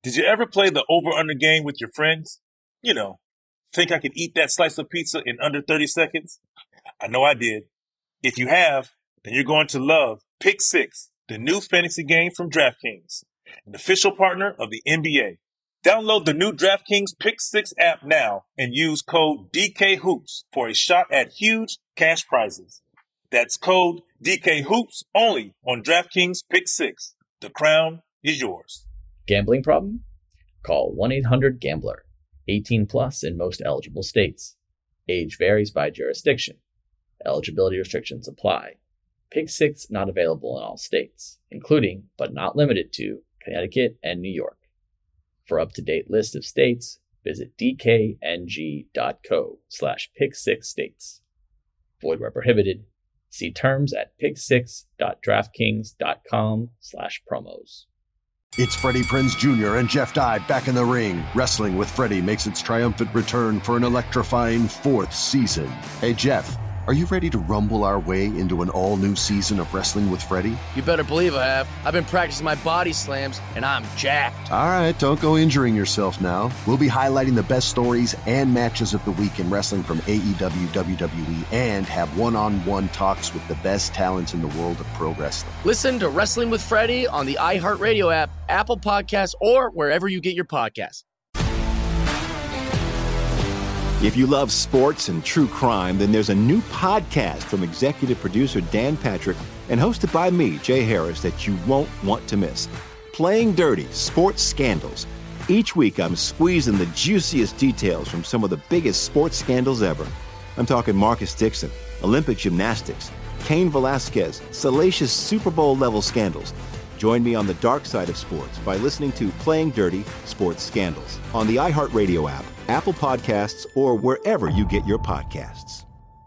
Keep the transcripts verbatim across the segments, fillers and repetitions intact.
Did you ever play the over-under game with your friends? You know, think I could eat that slice of pizza in under thirty seconds? I know I did. If you have, then you're going to love Pick Six, the new fantasy game from DraftKings, an official partner of the N B A. Download the new DraftKings Pick Six app now and use code D K Hoops for a shot at huge cash prizes. That's code D K Hoops only on DraftKings Pick Six. The crown is yours. Gambling problem? Call one eight hundred gambler. eighteen plus in most eligible states. Age varies by jurisdiction. Eligibility restrictions apply. Pick Six not available in all states, including, but not limited to, Connecticut and New York. For up-to-date list of states, visit dkng.co slash pick six states. Void where prohibited. See terms at pick six dot draftkings dot com slash promos. It's Freddie Prinze Junior and Jeff Dye back in the ring. Wrestling with Freddie makes its triumphant return for an electrifying fourth season. Hey, Jeff, are you ready to rumble our way into an all-new season of Wrestling with Freddie? You better believe I have. I've been practicing my body slams, and I'm jacked. All right, don't go injuring yourself now. We'll be highlighting the best stories and matches of the week in wrestling from A E W, W W E, and have one-on-one talks with the best talents in the world of pro wrestling. Listen to Wrestling with Freddie on the iHeartRadio app, Apple Podcasts, or wherever you get your podcasts. If you love sports and true crime, then there's a new podcast from executive producer Dan Patrick and hosted by me, Jay Harris, that you won't want to miss. Playing Dirty: Sports Scandals. Each week, I'm squeezing the juiciest details from some of the biggest sports scandals ever. I'm talking Marcus Dixon, Olympic gymnastics, Cain Velasquez, salacious Super Bowl-level scandals. Join me on the dark side of sports by listening to Playing Dirty: Sports Scandals on the iHeartRadio app, Apple Podcasts, or wherever you get your podcasts.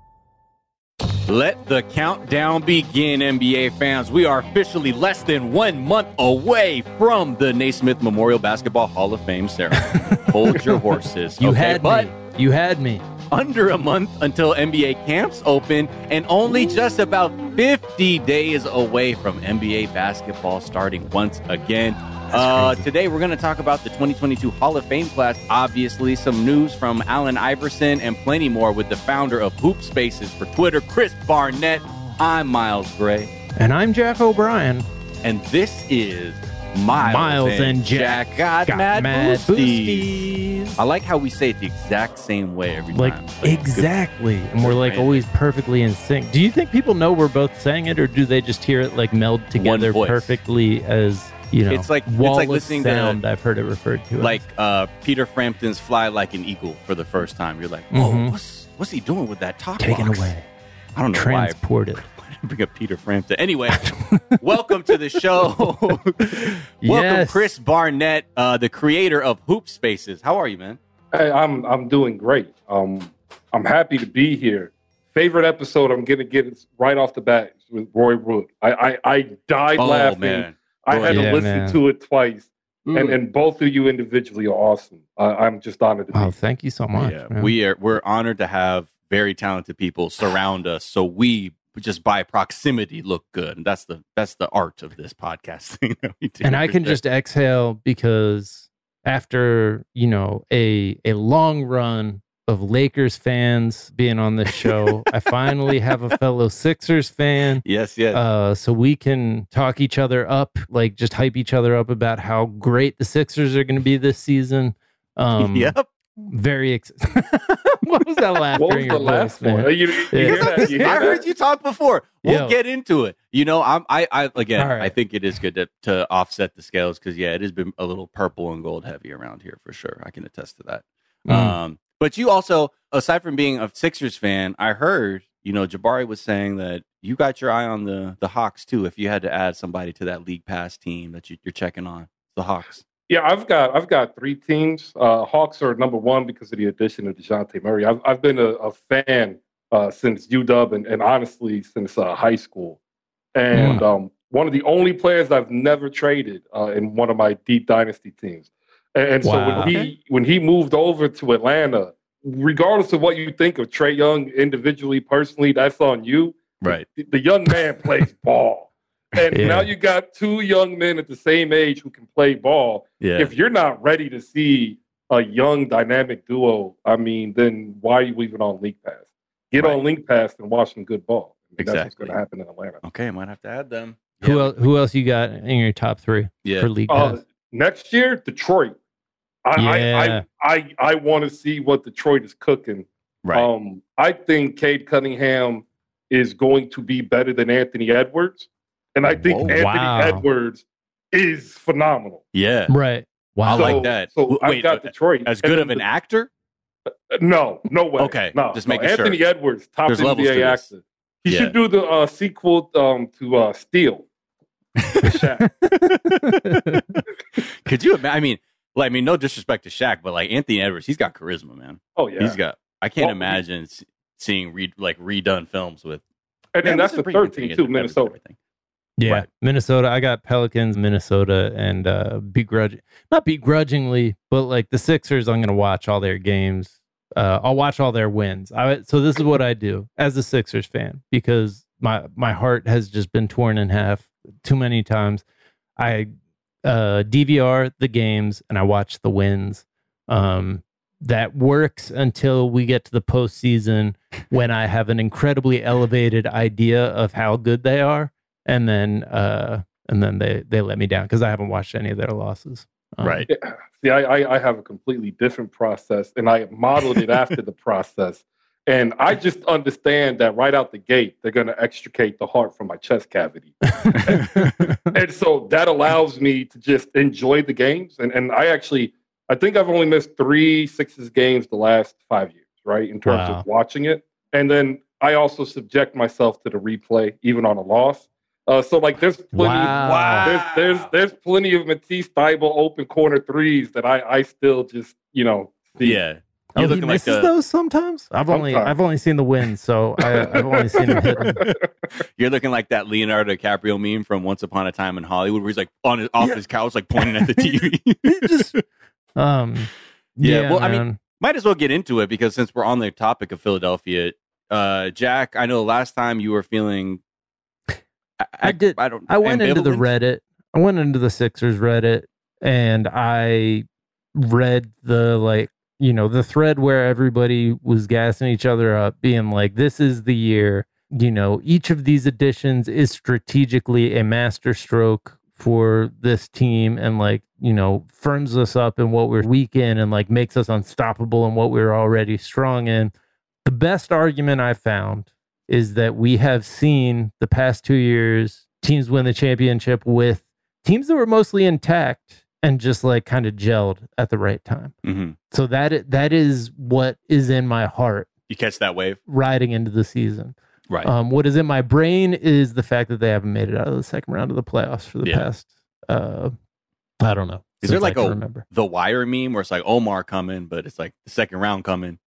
Let the countdown begin, N B A fans. We are officially less than one month away from the Naismith Memorial Basketball Hall of Fame ceremony. Hold your horses. You okay, had but me. You had me. Under a month until N B A camps open, and only just about fifty days away from N B A basketball starting once again. Uh, today, we're going to talk about the twenty twenty-two Hall of Fame class. Obviously, some news from Allen Iverson and plenty more with the founder of Hoop Spaces for Twitter, Chris Barnett. I'm Miles Gray. And I'm Jack O'Brien. And this is Miles, Miles and, and Jack, Jack got, got mad, mad boosties. boosties. I like how we say it the exact same way every like, time. Like, exactly. good, and we're like good always perfectly in sync. Do you think people know we're both saying it, or do they just hear it like meld together perfectly as... You know, it's like wall it's like of listening sound, to. I've heard it referred to like as. uh, Peter Frampton's "Fly Like an Eagle" for the first time. You're like, "Oh, Mhm. what's what's he doing with that talk Taken box?" away. I don't know Transported. why. I bring up Peter Frampton. Anyway, welcome to the show. Welcome, Yes. Chris Barnett, uh, the creator of Hoop Spaces. How are you, man? Hey, I'm I'm doing great. Um, I'm happy to be here. Favorite episode I'm gonna get is right off the bat with Roy Wood. I I, I died Oh laughing. man. I had Yeah, to listen man. to it twice, Mm. and and both of you individually are awesome. Uh, I'm just honored to be. Oh, thank you so much. Yeah, man. we are we're honored to have very talented people surround us, so we just by proximity look good. And that's the that's the art of this podcasting that we do. and I for can sure. just exhale because after, you know, a a long run of Lakers fans being on this show, I finally have a fellow Sixers fan. yes, yes. Uh, so we can talk each other up, like just hype each other up about how great the Sixers are going to be this season. Um, yep. Very ex- What was that laugh? What was during the your last voice, man? one? You, you hear that? You hear I heard that? you talk before. We'll Yo. get into it. You know, I'm I I again All right. I think it is good to, to offset the scales because yeah, it has been a little purple and gold heavy around here for sure. I can attest to that. Mm. Um, but you also, aside from being a Sixers fan, I heard, you know, Jabari was saying that you got your eye on the the Hawks too. If you had to add somebody to that league pass team that you, you're checking on, the Hawks. Yeah, I've got I've got three teams. Uh, Hawks are number one because of the addition of DeJounte Murray. I've I've been a, a fan uh, since U W and, and honestly since uh, high school. And um, one of the only players I've never traded uh, in one of my deep dynasty teams. And, and so Wow. when he when he moved over to Atlanta, regardless of what you think of Trae Young individually, personally, that's on you. Right. The, the young man plays ball. And Yeah. now you got two young men at the same age who can play ball. Yeah. If you're not ready to see a young dynamic duo, I mean, then why are you even on League Pass? Get Right. on League Pass and watch some good ball. That's what's Exactly. going to happen in Atlanta. Okay, I might have to add them. Who Yeah. else? Who else you got in your top three Yeah. for League Uh, Pass? next year, Detroit. I Yeah. I I, I, I want to see what Detroit is cooking. Right. Um, I think Cade Cunningham is going to be better than Anthony Edwards, and I think Whoa. Anthony Wow. Edwards is phenomenal. yeah. Right. Wow. I like that. So W- I've wait, got Detroit As And good then of an the- actor? No, no way. Okay, no, just no. making sure. Anthony Edwards, top There's levels N B A to this. actor. He Yeah. should do the uh, sequel um, to uh, Steel. Shaq. Could you imagine? I mean, like, I mean, no disrespect to Shaq, but like Anthony Edwards, he's got charisma, man. Oh yeah, He's got. I can't Well, imagine s- seeing re- like redone films with. and then Yeah, that's this is the pretty third good team thing, too, Edwards and Minnesota. everything. Yeah, Right. Minnesota. I got Pelicans, Minnesota, and uh, begrudge not begrudgingly, but like the Sixers. I'm going to watch all their games. Uh, I'll watch all their wins. I, so this is what I do as a Sixers fan because my my heart has just been torn in half too many times. I uh, D V R the games and I watch the wins. Um, that works until we get to the postseason when I have an incredibly elevated idea of how good they are. And then, uh, and then they, they let me down because I haven't watched any of their losses. Um, Right. Yeah. See, I, I I have a completely different process, and I modeled it after the process. And I just understand that right out the gate, they're going to extricate the heart from my chest cavity. And so that allows me to just enjoy the games. And and I actually, I think I've only missed three Sixers games the last five years, right, in terms Wow. of watching it. And then I also subject myself to the replay, even on a loss. Uh, so like, there's plenty, Wow. there's there's there's plenty of Matisse Thybulle open corner threes that I I still just you know see. Yeah. Oh, You're he looking like misses the, those sometimes. I've only Sometimes. I've only seen the wins, so I, I've only seen him hit them. you're looking like that Leonardo DiCaprio meme from Once Upon a Time in Hollywood, where he's like on his off his couch, like pointing at the T V. It just, um, Yeah, yeah. well, I mean, man. Might as well get into it because since we're on the topic of Philadelphia, uh, Jack, I know last time you were feeling. I, I did- I don't. I went into the ambivalent? Reddit. I went into the Sixers Reddit, and I read the like, you know, the thread where everybody was gassing each other up, being like, "This is the year." You know, each of these additions is strategically a masterstroke for this team, and like, you know, firms us up in what we're weak in, and like makes us unstoppable in what we're already strong in. The best argument I found is that we have seen the past two years teams win the championship with teams that were mostly intact and just like kind of gelled at the right time. Mhm. So that i- that is what is in my heart You catch that wave, riding into the season. right? Um, what is in my brain is the fact that they haven't made it out of the second round of the playoffs for the Yeah. past. Uh, I don't know. Is there since I like can a remember? the Wire meme where it's like Omar coming, but it's like the second round coming,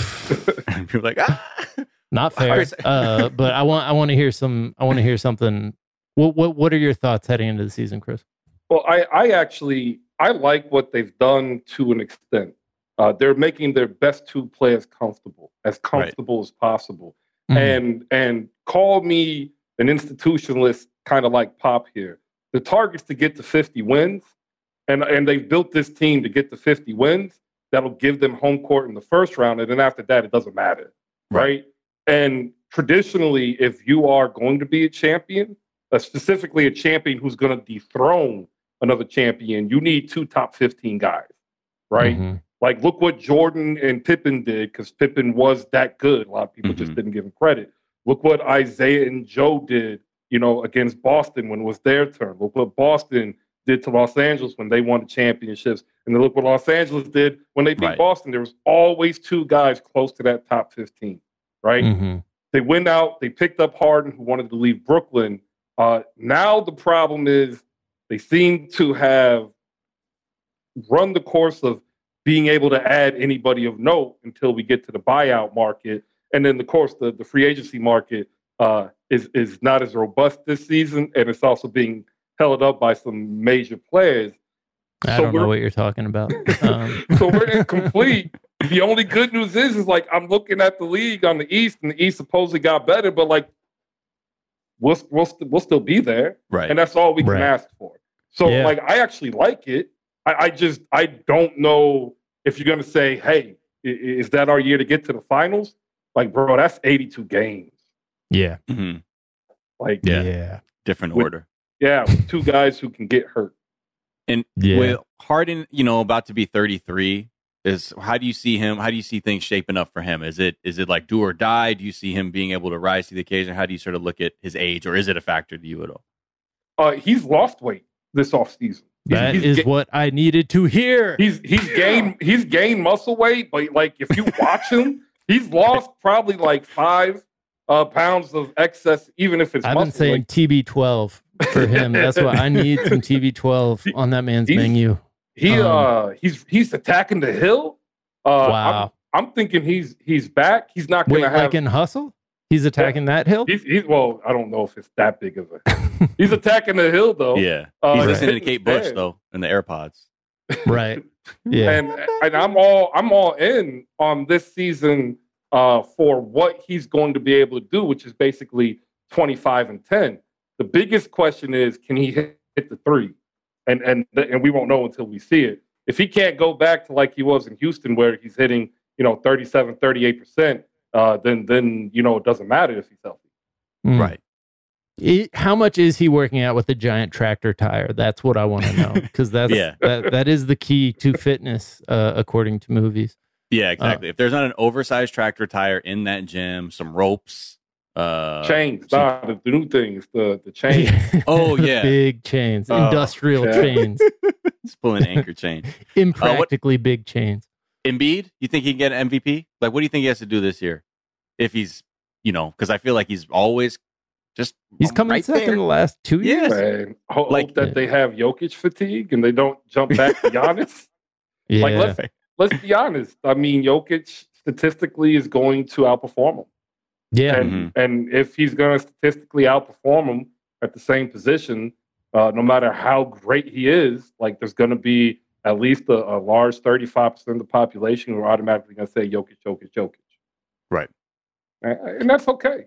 and people are like, ah. Not Why fair. is- uh, but I want I want to hear some. I want to hear something. What what what are your thoughts heading into the season, Chris? Well, I, I actually I like what they've done to an extent. Uh, they're making their best two players comfortable, as comfortable as possible. Mhm. And and call me an institutionalist, kind of like Pop here. The target's to get to fifty wins, and and they've built this team to get to fifty wins. That'll give them home court in the first round, and then after that, it doesn't matter, Right. right? And traditionally, if you are going to be a champion, uh, specifically a champion who's going to dethrone another champion, you need two top fifteen guys, right? Mhm. Like, look what Jordan and Pippen did, because Pippen was that good. A lot of people just Mhm. didn't give him credit. Look what Isaiah and Joe did, you know, against Boston when it was their turn. Look what Boston did to Los Angeles when they won the championships. And then look what Los Angeles did when they beat Right. Boston. There was always two guys close to that top fifteen, right? Mhm. They went out, they picked up Harden, who wanted to leave Brooklyn. Uh, now the problem is they seem to have run the course of being able to add anybody of note until we get to the buyout market. And then, of course, the, the free agency market uh, is, is not as robust this season, and it's also being held up by some major players. I So don't know we're- what you're talking about. Um, So we're incomplete. The only good news is, is like I'm looking at the league on the East, and the East supposedly got better, but like we'll we'll, st- we'll still be there, Right. and that's all we can Right. ask for. So, Yeah. like, I actually like it. I, I just I don't know if you're gonna say, "Hey, i- is that our year to get to the finals?" Like, bro, that's eighty-two games. Yeah. hmm Like, Yeah. Yeah. Different With- order. yeah, with two guys who can get hurt. And Yeah. with Harden, you know, about to be thirty-three, is how do you see him? How do you see things shaping up for him? Is it is it like do or die? Do you see him being able to rise to the occasion? How do you sort of look at his age, or is it a factor to you at all? Uh, he's lost weight this offseason. He's, That he's is ga- what I needed to hear. He's he's gained he's gained muscle weight, but like if you watch him, he's lost probably like five uh, pounds of excess, even if it's I've muscle. been saying Like, T B twelve for him. That's what I need, some T B twelve on that man's He's- menu. he um, uh he's he's attacking the hill. Uh, Wow. I'm, I'm thinking he's he's back. He's not Wait, gonna have. like in Hustle? He's attacking that hill? he's, he's well. I don't know if it's that big of a. He's attacking the hill though. Yeah. Uh, He's right. listening to Kate Bush, Stand. though, in the AirPods. Right. Yeah. and and I'm all I'm all in on this season uh, for what he's going to be able to do, which is basically twenty-five and ten. The biggest question is, can he hit, hit the three? And and and we won't know until we see it. If he can't go back to like he was in Houston, where he's hitting, you know, thirty-seven, thirty-eight percent, uh, then then you know it doesn't matter if he's healthy. Mm. Right. It- how much is he working out with a giant tractor tire? That's what I want to know, because that's Yeah. that, that is the key to fitness, uh, according to movies. Yeah, exactly. if there's not an oversized tractor tire in that gym, some ropes, uh, Chains, some- nah, the, the new thing is the the chain. Oh, The yeah. big chains, Oh, industrial yeah. chains, just pulling an anchor chain. impractically big chains. Embiid, you think he can get an M V P? Like, what do you think he has to do this year? If he's, you know, because I feel like he's always just He's coming right second there. the last two Yeah. years. Man, hope Like- that they have Jokic fatigue and they don't jump back to Giannis. Yeah. Like let's let's be honest. I mean, Jokic statistically is going to outperform him, yeah. and Mhm. and if he's going to statistically outperform him at the same position, uh, no matter how great he is, like there's going to be at least a, a large thirty-five percent of the population who are automatically going to say Jokic, Jokic, Jokic. Right. And, and that's okay.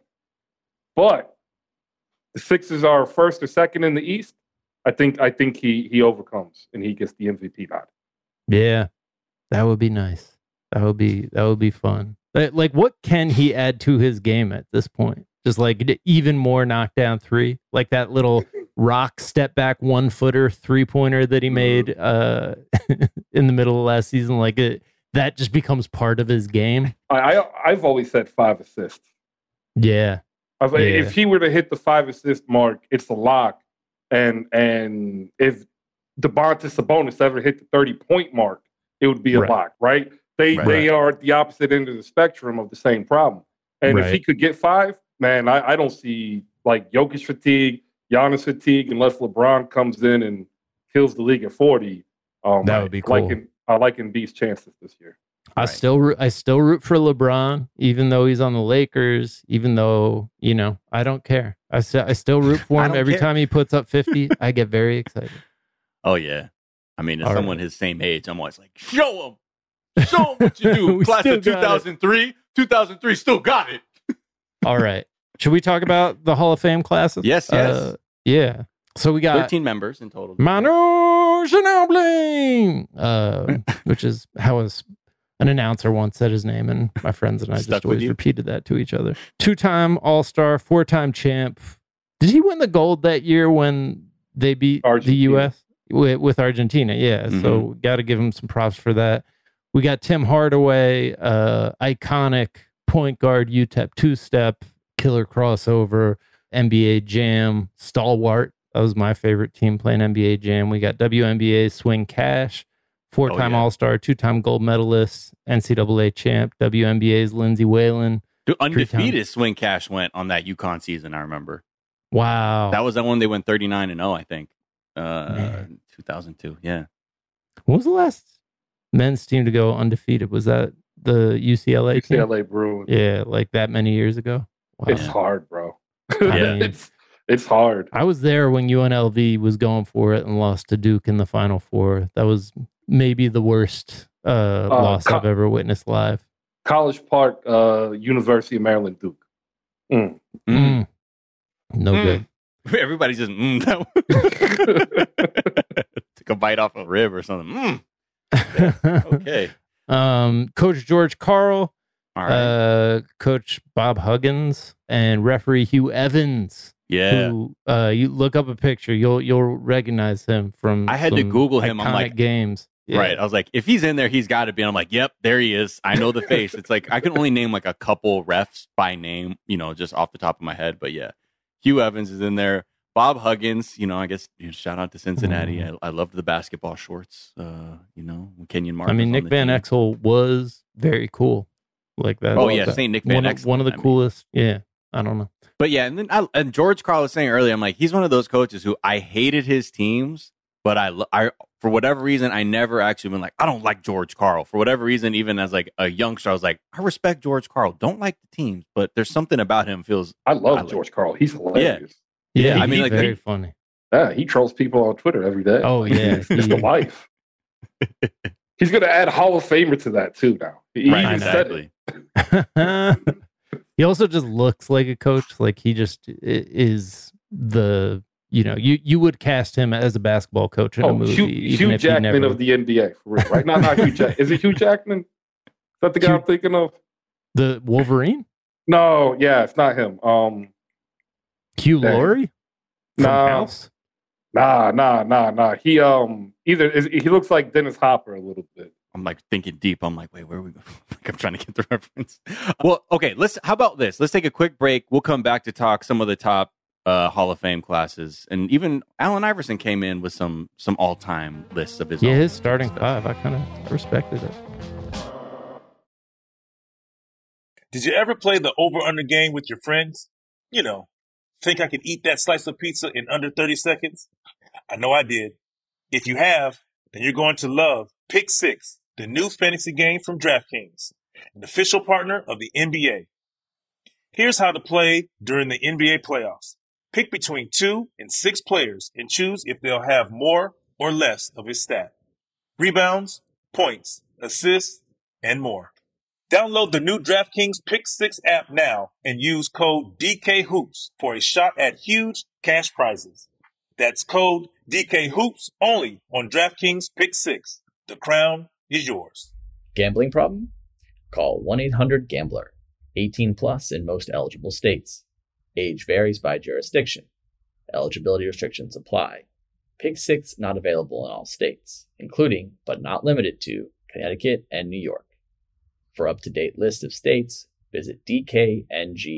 But the Sixers are first or second in the East. I think I think he he overcomes and he gets the M V P nod. Yeah, that would be nice. That would be that would be fun. Like, like, what can he add to his game at this point? Just like d- even more knockdown three, like that little rock step back one footer three pointer that he made uh, in the middle of last season. Like it, that just becomes part of his game. I, I I've always said five assists. Yeah, I was like, Yeah. if he were to hit the five assist mark, it's a lock. And and if DeMontis Sabonis ever hit the thirty point mark, it would be a Right. lock, right? They Right. they are at the opposite end of the spectrum of the same problem. And if he Right. could get five, man, I, I don't see like Jokic fatigue, Giannis fatigue, unless LeBron comes in and kills the league at forty. Um, That would be I like cool. in, I like Embiid's chances this year. I Right. still root, I still root for LeBron, even though he's on the Lakers. Even though you know I don't care. I st- I still root for I him don't every care. time he puts up fifty. I get very excited. Oh yeah. I mean, as All someone right. his same age, I'm always like, show him, show him what you do. We Class still of two got it. thousand three, two thousand three, still got it. All right. Should we talk about the Hall of Fame classes? Yes, yes. Uh, yeah. So we got Thirteen members in total. Manu Ginobili, uh, which is how his, an announcer once said his name, and my friends and I Stuck just with always you? repeated that to each other. Two-time All-Star, four-time champ. Did he win the gold that year when they beat the Argentina. U S with, with Argentina? Yeah. Mm-hmm. So got to give him some props for that. We got Tim Hardaway, uh, iconic point guard, U T E P two-step, killer crossover, N B A Jam, stalwart. That was my favorite team playing N B A Jam. We got W N B A Swing Cash, four-time Oh, yeah. All-Star, two-time gold medalist, N C double A champ, W N B A's Lindsey Whalen. Dude, Three undefeated Swing Cash went on that UConn season, I remember. Wow. That was that one they went thirty-nine and oh, I think. Uh, Man. two thousand two, yeah. When was the last men's team to go undefeated? Was that the U C L A team? U C L A Bruins. Yeah, like that many years ago. Wow. It's hard, bro. Yeah. it's it's hard. I was there when U N L V was going for it and lost to Duke in the Final Four. That was maybe the worst uh, loss co- I've ever witnessed live. College Park, uh, University of Maryland, Duke. Mm. Mm. Mm. No Mm. good. Everybody's just mm, that took a bite off a rib or something. Mm. Okay. um, Coach George Karl, All right. uh, Coach Bob Huggins, and referee Hugh Evans. yeah. Who, uh, you look up a picture, you'll you'll recognize him from. I had to some Google him. I'm iconic like- games. Yeah. Right. I was like, if he's in there, he's got to be. And I'm like, yep, there he is. I know the face. It's like I can only name like a couple refs by name, you know, just off the top of my head. But yeah, Hugh Evans is in there. Bob Huggins, you know, I guess you know, shout out to Cincinnati. Mm. I, I loved the basketball shorts. Uh, you know, Kenyon Martin. I mean, was on Nick the Van team. Exel was very cool, like that. Oh yeah, that- Saint Nick Van one, of, Exel. one of the I mean. coolest. Yeah, I don't know. But yeah, and then I, and George Karl was saying earlier, I'm like, he's one of those coaches who I hated his teams, but I, lo- I for whatever reason, I never actually been like, I don't like George Karl. For whatever reason, even as like a youngster, I was like, I respect George Karl. Don't like the teams, but there's something about him feels. I love I like- George Karl. He's hilarious. Yeah, he- I mean, he's like, very they- funny. Yeah, he trolls people on Twitter every day. Oh yeah, It's the he- life. He's going to add Hall of Famer to that too now. He Right, even said exactly. it. he also just looks like a coach. Like he just i- is the you know you you would cast him as a basketball coach in a Oh, movie. Hugh, even Hugh if he Jackman never, of the N B A, for real, right? Not, not Hugh Jack. Is it Hugh Jackman? Is that the guy Hugh- I'm thinking of? the Wolverine, No, yeah, it's not him. Um, Hugh Dang. Laurie from Nah. House. nah, nah, nah, nah. He um either is, he looks like Dennis Hopper a little bit. I'm like thinking deep. I'm like, wait, where are we going? Like, I'm trying to get the reference. Well, okay, let's. How about this? Let's take a quick break. We'll come back to talk some of the top uh, Hall of Fame classes, and even Allen Iverson came in with some some all time lists of his Yeah, own. his starting five. I kind of respected it. Did you ever play the over-under game with your friends? You know, think I could eat that slice of pizza in under thirty seconds? I know I did. If you have, then you're going to love Pick Six, the new fantasy game from DraftKings, an official partner of the N B A. Here's how to play during the N B A playoffs. Pick between two and six players and choose if they'll have more or less of his stat. Rebounds, points, assists, and more. Download the new DraftKings Pick Six app now and use code D K Hoops for a shot at huge cash prizes. That's code D K Hoops only on DraftKings Pick Six. The crown is yours. Gambling problem? Call one eight hundred gambler. eighteen plus in most eligible states. Age varies by jurisdiction. Eligibility restrictions apply. Pick Six not available in all states, including, but not limited to, Connecticut and New York. For up-to-date list of states, visit dkng.co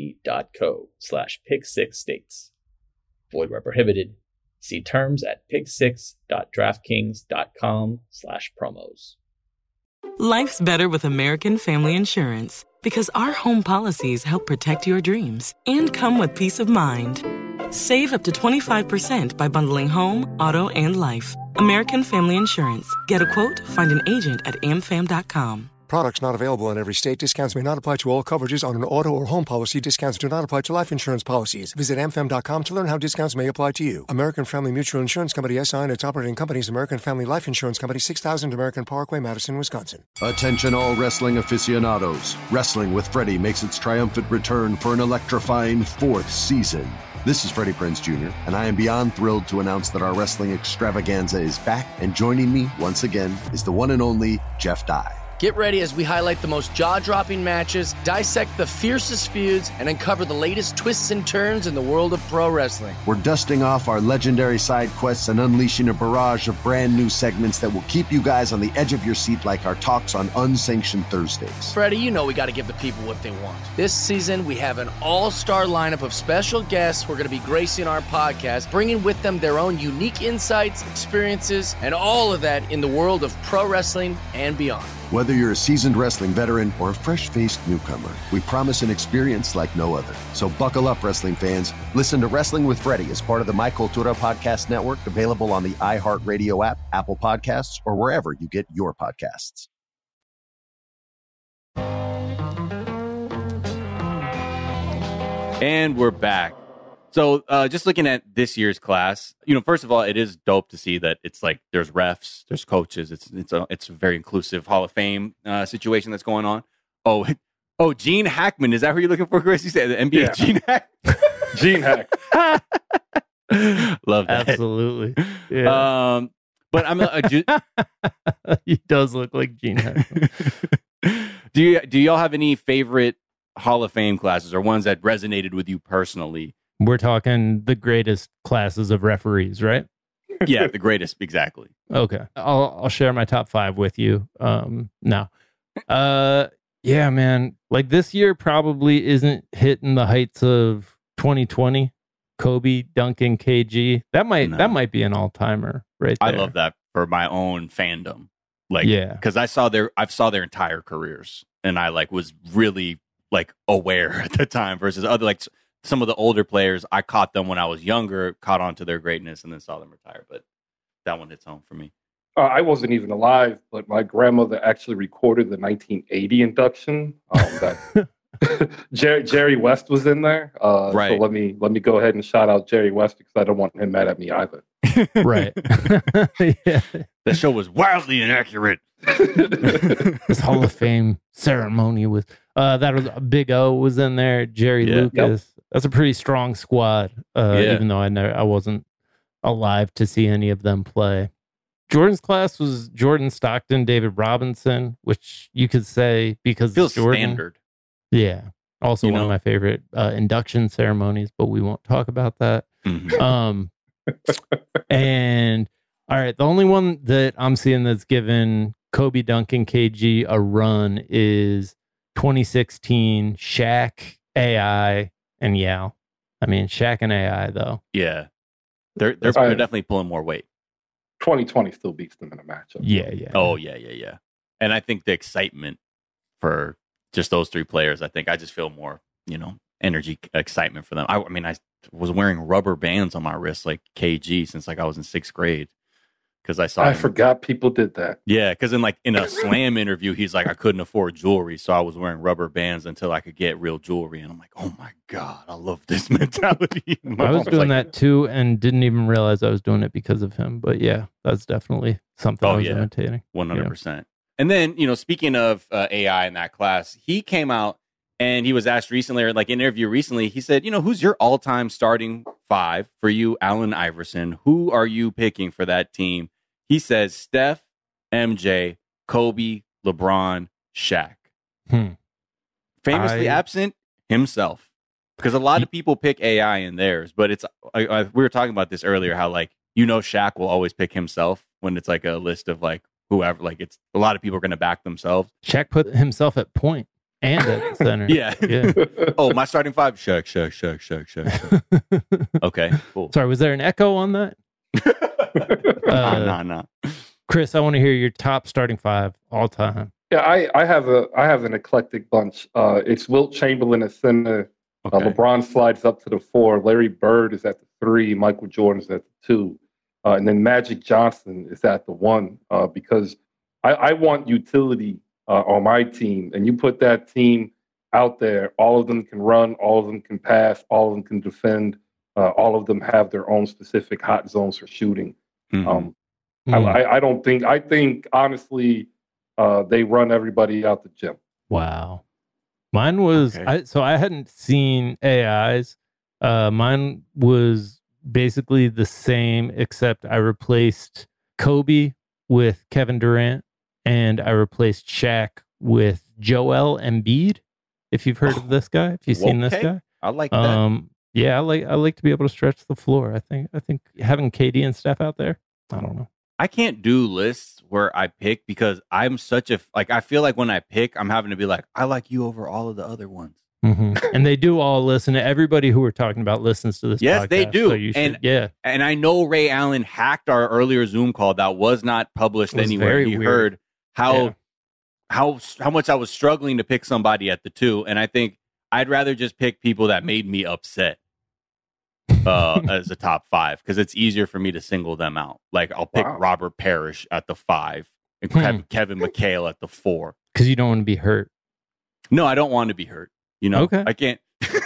slash pick six states. Void where prohibited. See terms at pick six dot draftkings dot com slash promos. Life's better with American Family Insurance because our home policies help protect your dreams and come with peace of mind. Save up to twenty-five percent by bundling home, auto, and life. American Family Insurance. Get a quote, find an agent at a m fam dot com. Products not available in every state. Discounts may not apply to all coverages on an auto or home policy. Discounts do not apply to life insurance policies. Visit a m fam dot com to learn how discounts may apply to you. American Family Mutual Insurance Company S I and its operating companies, American Family Life Insurance Company, six thousand American Parkway, Madison, Wisconsin. Attention all wrestling aficionados. Wrestling with Freddie makes its triumphant return for an electrifying fourth season. This is Freddie Prinze Junior, and I am beyond thrilled to announce that our wrestling extravaganza is back, and joining me once again is the one and only Jeff Dye. Get ready as we highlight the most jaw-dropping matches, dissect the fiercest feuds, and uncover the latest twists and turns in the world of pro wrestling. We're dusting off our legendary side quests and unleashing a barrage of brand new segments that will keep you guys on the edge of your seat like our talks on Unsanctioned Thursdays. Freddie, you know we got to give the people what they want. This season, we have an all-star lineup of special guests who are going to be gracing our podcast, bringing with them their own unique insights, experiences, and all of that in the world of pro wrestling and beyond. Whether you're a seasoned wrestling veteran or a fresh-faced newcomer, we promise an experience like no other. So buckle up, wrestling fans. Listen to Wrestling with Freddie as part of the My Cultura Podcast Network, available on the iHeartRadio app, Apple Podcasts, or wherever you get your podcasts. And we're back. So uh, just looking at this year's class, you know, first of all, it is dope to see that it's like there's refs, there's coaches. It's it's a it's a very inclusive Hall of Fame uh, situation that's going on. Oh, oh, Gene Hackman. Is that who you're looking for, Chris? You said the N B A Yeah. Gene Hackman. Gene hack. Love that. Absolutely. Yeah. Um, but I'm a, ju- he does look like Gene Hackman. do you do y'all have any favorite Hall of Fame classes or ones that resonated with you personally? We're talking the greatest classes of referees, right? Yeah, the greatest, exactly. Okay. I'll I'll share my top five with you. Um now. Uh yeah, man. Like this year probably isn't hitting the heights of twenty twenty. Kobe, Duncan, K G. That might No. that might be an all-timer right there. I love that for my own fandom. Like, Yeah. because I saw their, I've saw their entire careers, and I like was really like aware at the time. Versus other like s- some of the older players, I caught them when I was younger, caught on to their greatness, and then saw them retire. But that one hits home for me. Uh, I wasn't even alive, but my grandmother actually recorded the nineteen eighty induction. Um, that Jerry, Jerry West was in there. Uh, Right. So let me let me go ahead and shout out Jerry West because I don't want him mad at me either. Right. Yeah. That show was wildly inaccurate. This Hall of Fame ceremony was uh that was Big O was in there, Jerry Yeah. Lucas. That's a pretty strong squad. Uh Yeah. even though I never I wasn't alive to see any of them play. Jordan's class was Jordan Stockton, David Robinson, which you could say because Feels it's Jordan. standard. Yeah. Also You one know? of my favorite uh, induction ceremonies, but we won't talk about that. Mhm. Um, and all right, the only one that I'm seeing that's given Kobe, Duncan, K G a run is twenty sixteen Shaq, A I, and Yao. I mean, Shaq and A I though. Yeah, they're they're, That's they're right. definitely pulling more weight. twenty twenty still beats them in a matchup. Yeah, yeah. Oh yeah, yeah, yeah. And I think the excitement for just those three players, I think I just feel more, you know, energy, excitement for them. I, I mean, I was wearing rubber bands on my wrist like K G since like I was in sixth grade because I saw. I him. forgot people did that. Yeah, because in like in a slam interview, he's like, I couldn't afford jewelry, so I was wearing rubber bands until I could get real jewelry. And I'm like, oh my god, I love this mentality. My I was mom doing like, that too and didn't even realize I was doing it because of him. But yeah, that's definitely something Oh, I was yeah. imitating. One hundred percent. And then, you know, speaking of uh, A I in that class, he came out and he was asked recently, or like in an interview recently, he said, you know, who's your all-time starting five for you, Allen Iverson? Who are you picking for that team? He says Steph, M J, Kobe, LeBron, Shaq. Hmm. Famously I- absent himself. Because a lot of people pick A I in theirs, but it's I, I, we were talking about this earlier, how like, you know, Shaq will always pick himself when it's like a list of like whoever, like it's a lot of people are going to back themselves. Shaq put himself at point and at center. Yeah. Yeah. Oh, my starting five, Shaq, Shaq, Shaq, Shaq, Shaq, Shaq. Okay, cool. Sorry, was there an echo on that? nah, nah, nah. Chris, I want to hear your top starting five all time. Yeah, I, I have a I have an eclectic bunch. Uh, it's Wilt Chamberlain at center. Okay. Uh, LeBron slides up to the four. Larry Bird is at the three. Michael Jordan is at the two. Uh, and then Magic Johnson is at the one uh, because I, I want utility uh, on my team. And you put that team out there, all of them can run, all of them can pass, all of them can defend. Uh, all of them have their own specific hot zones for shooting. Mhm. Um, Hmm. I, I, I don't think, I think honestly, uh, they run everybody out the gym. Wow. Mine was Okay. I so I hadn't seen A Is. Uh mine was basically the same except I replaced Kobe with Kevin Durant and I replaced Shaq with Joel Embiid. If you've heard of this guy, if you've seen this Okay. guy. I like that. Um yeah, I like I like to be able to stretch the floor. I think I think having K D and Steph out there, I don't know. I can't do lists where I pick because I'm such a like I feel like when I pick, I'm having to be like, I like you over all of the other ones. Mhm. And they do all listen to everybody who we're talking about listens to this Yes, podcast, they do. so you should, And- yeah. And I know Ray Allen hacked our earlier Zoom call that was not published It was anywhere. very He weird. heard how Yeah. how how much I was struggling to pick somebody at the two, and I think I'd rather just pick people that made me upset uh, as a top five because it's easier for me to single them out. Like I'll pick Wow. Robert Parrish at the five and Hmm. Kev- Kevin McHale at the four. Because you don't want to be hurt. No, I don't want to be hurt. You know, Okay. I can't.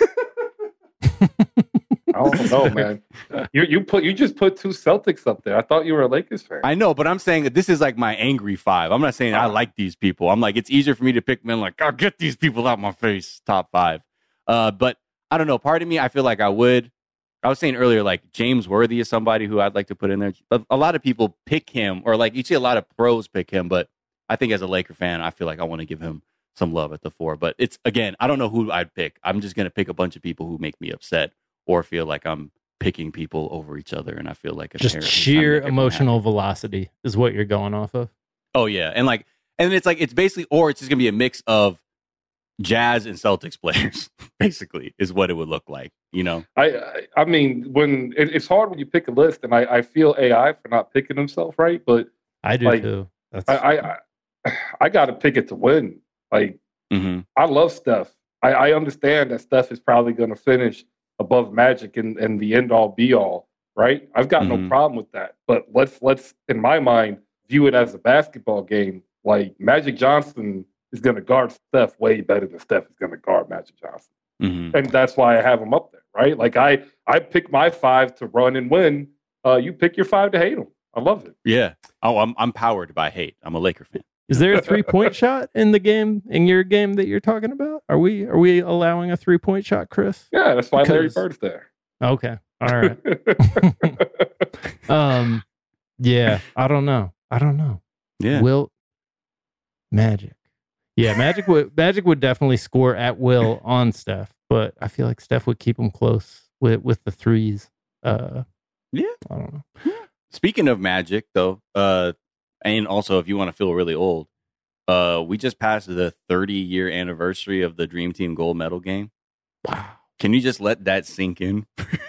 I don't know, man. You you put you just put two Celtics up there. I thought you were a Lakers fan. I know, but I'm saying that this is like my angry five. I'm not saying I like these people. I'm like, it's easier for me to pick men like, oh, get these people out my face, top five. Uh, but I don't know. Part of me, I feel like I would. I was saying earlier, like James Worthy is somebody who I'd like to put in there. A, a lot of people pick him, or like you see a lot of pros pick him, but I think as a Laker fan, I feel like I want to give him some love at the four. But it's, again, I don't know who I'd pick. I'm just going to pick a bunch of people who make me upset or feel like I'm picking people over each other. And I feel like just sheer emotional velocity is what you're going off of. Oh, yeah. And like, and it's like, it's basically, or it's just going to be a mix of Jazz and Celtics players, basically, is what it would look like, you know? I I, I mean, when it, it's hard when you pick a list, and I, I feel A I for not picking himself right, but I do like, too. That's... I I, I, I got to pick it to win. Like, mm-hmm. I love Steph. I, I understand that Steph is probably going to finish above Magic and, and the end all be all, right? I've got mm-hmm. no problem with that. But let's let's in my mind view it as a basketball game. Like Magic Johnson is going to guard Steph way better than Steph is going to guard Magic Johnson. Mm-hmm. And that's why I have him up there, right? Like I, I pick my five to run and win. Uh, you pick your five to hate him. I love it. Yeah. Oh, I'm I'm powered by hate. I'm a Laker fan. Is there a three-point shot in the game, in your game that you're talking about? Are we are we allowing a three-point shot, Chris? Yeah, that's why because... Larry Bird's there. Okay. All right. um, yeah, I don't know. I don't know. Yeah. Will Magic. Yeah, Magic would Magic would definitely score at will on Steph, but I feel like Steph would keep him close with, with the threes. Uh, yeah, I don't know. Speaking of Magic, though, uh, and also if you want to feel really old, uh, we just passed the thirty year anniversary of the Dream Team gold medal game. Wow! Can you just let that sink in?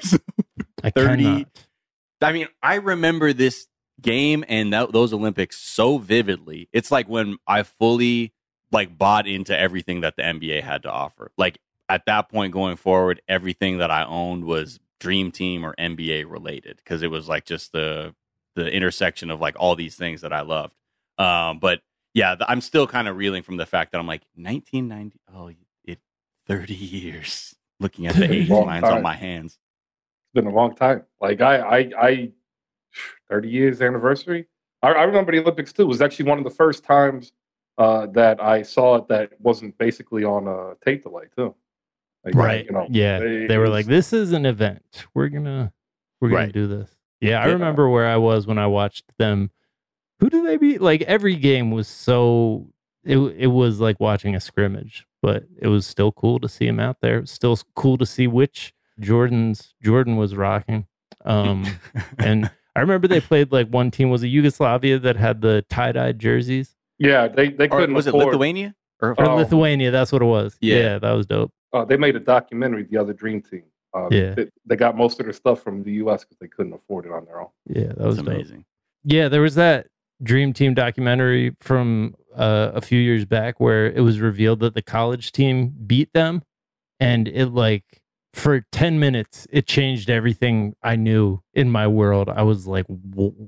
I cannot. I mean, I remember this game and that, those Olympics so vividly. It's like when I fully like bought into everything that the N B A had to offer. Like at that point going forward, everything that I owned was Dream Team or N B A related because it was like just the the intersection of like all these things that I loved. Um, but yeah, the, I'm still kind of reeling from the fact that I'm like nineteen ninety. Oh, it thirty years looking at the age lines on my hands. It's been a long time. Like I, I, I thirty years anniversary. I, I remember the Olympics too. It was actually one of the first times uh, that I saw it that wasn't basically on a tape delay too. Like, right. You know, yeah. They, they were was, like, this is an event. We're gonna we're gonna right. do this. Yeah, I yeah. remember where I was when I watched them. Who did they beat? Like every game was so it it was like watching a scrimmage, but it was still cool to see him out there. It was still cool to see which Jordan's Jordan was rocking. Um, and I remember they played like one team was a Yugoslavia that had the tie-dyed jerseys. Yeah, they they couldn't. Or was afford, it Lithuania? Or, or um, Lithuania? That's what it was. Yeah, yeah that was dope. Uh, they made a documentary, The Other Dream Team. Uh, yeah, they, they got most of their stuff from the U S because they couldn't afford it on their own. Yeah, that was amazing. Dope. Yeah, there was that Dream Team documentary from uh, a few years back where it was revealed that the college team beat them, and it like for ten minutes it changed everything I knew in my world. I was like, w-